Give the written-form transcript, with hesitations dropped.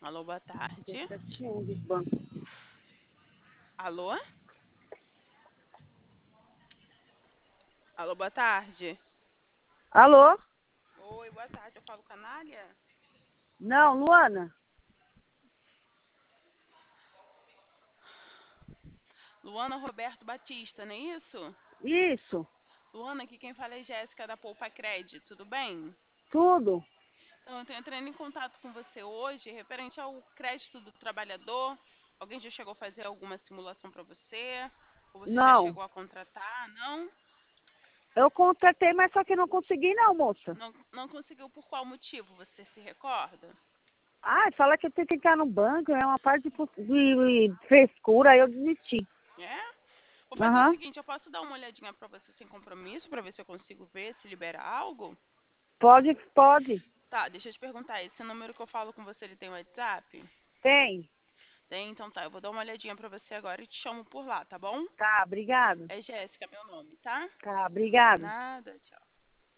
Alô, boa tarde. 71 de banco. Alô? Alô, boa tarde. Alô? Oi, boa tarde. Eu falo canalha? Não, Luana? Luana Roberto Batista, não é isso? Isso, Luana, aqui quem fala é Jéssica da Poupa Cred, tudo bem? tudo. Então, eu estou entrando em contato com você hoje referente ao crédito do trabalhador. Alguém já chegou a fazer alguma simulação para você? Ou você já Não, chegou a contratar? Não? eu contratei, mas só que não consegui não, moça. Não conseguiu por qual motivo? Você se recorda? Ai, fala que eu tenho que ficar no banco, é uma parte de frescura, aí eu desisti. É? Vou fazer o Aham, seguinte, eu posso dar uma olhadinha pra você sem compromisso, pra ver se eu consigo ver, se libera algo? pode, pode. Tá, deixa eu te perguntar, esse número que eu falo com você, ele tem WhatsApp? Tem. Tem, então tá, eu vou dar uma olhadinha pra você agora e te chamo por lá, tá bom? Tá, obrigado. É Jéssica, meu nome, tá? Tá, obrigado. Nada, tchau.